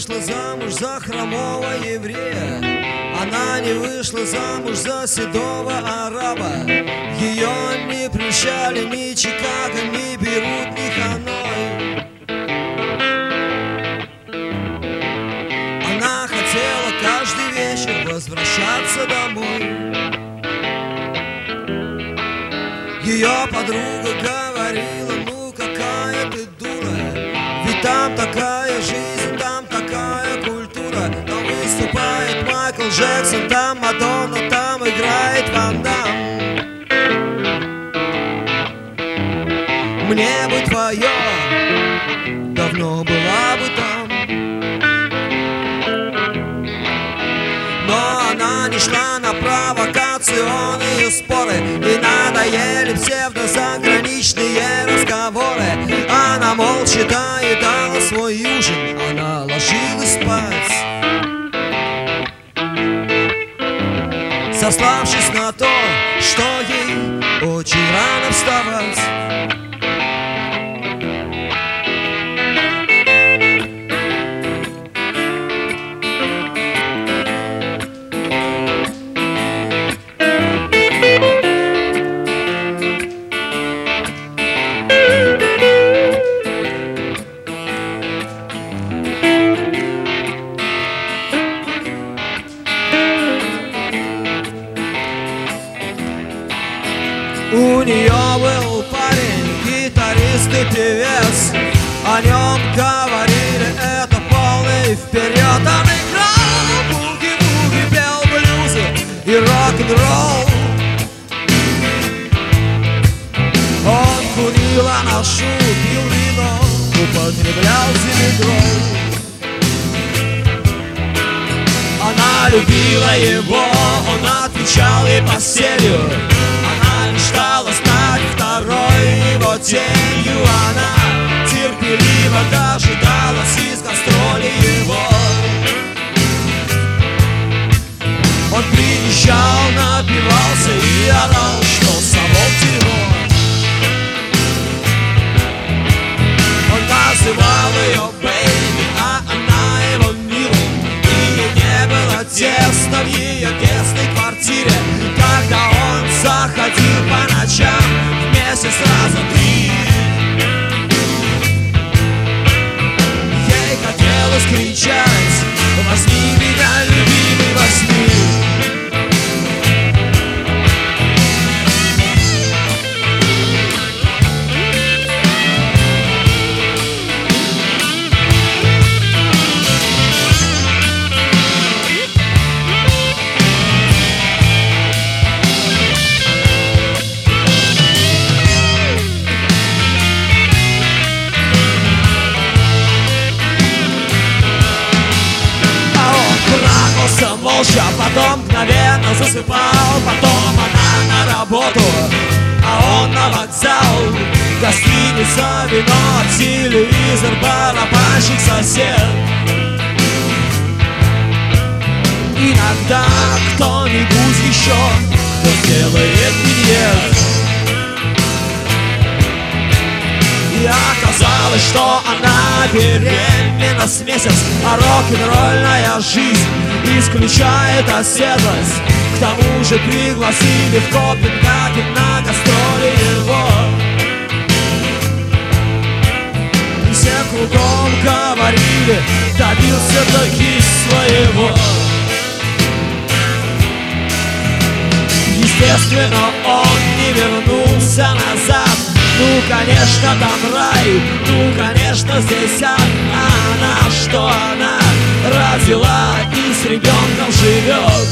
вышла замуж за хромого еврея, она не вышла замуж за седого араба. Ее не прельщали ни Чикаго, ни Бейрут, ни Ханой. Она хотела каждый вечер возвращаться домой. Ее подруга говорила: ну какая ты дура, ведь там такая жизнь, там такая культура. Там выступает Майкл Джексон, там Мадонна, там играет Ван Дамм. Мне бы твое, давно была бы там. Но она не шла на провокационные споры, и надоели псевдозаграничные разговоры. Она молча доедала свой ужин, она ложилась спать, сославшись на то, что ей очень рано вставать. У нее был парень, гитарист и певец, о нем говорили: это полный вперед. Он играл буги-буги, пел блюзы и рок-н-ролл. Он курил анашу, пил вино, употреблял зеледрол. Она любила его, он отвечал ей постелью. Она мечтала стать второй его тенью. Она терпеливо дожидалась из гастроли его. Он приезжал, напивался и орал, что совок дерьмо. Он называл ее бэйби, а она его милым. И ей не было тесно в ее тесной квартире, когда он заходил по ночам вместе сразу три. Ей хотелось кричать: возьми меня, любимый, возьми. Молча, потом мгновенно засыпал. Потом она на работу, а он на вокзал. Гостиница, вино, телевизор, барабанщик, сосед. Иногда кто-нибудь еще, кто сделает минет. И оказалось, что она беременна с месяц, а рок-н-ролльная жизнь исключает оседлость. К тому же пригласили в Копенгаген на гастроли его. И все кругом говорили: добился таки своего. Естественно, он не вернулся назад. Ну, конечно, там рай, ну, конечно, здесь ад. А она, что она родила и с ребенком живет.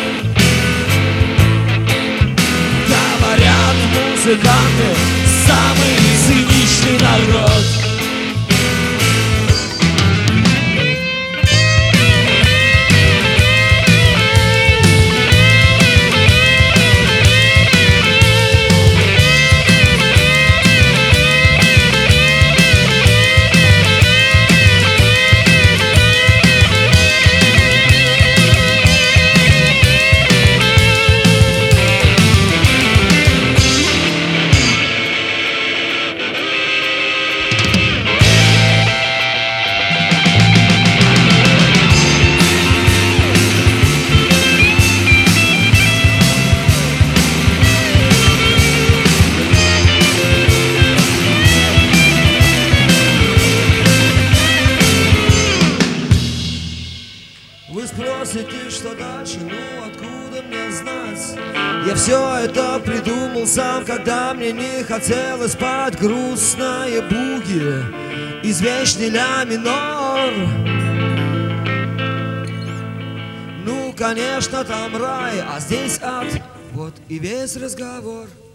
Говорят, музыканты самый циничный народ. сам, когда мне не хотелось спать. Грустные буги, извечный ля минор. Ну, конечно, там рай, а здесь ад. Вот и весь разговор.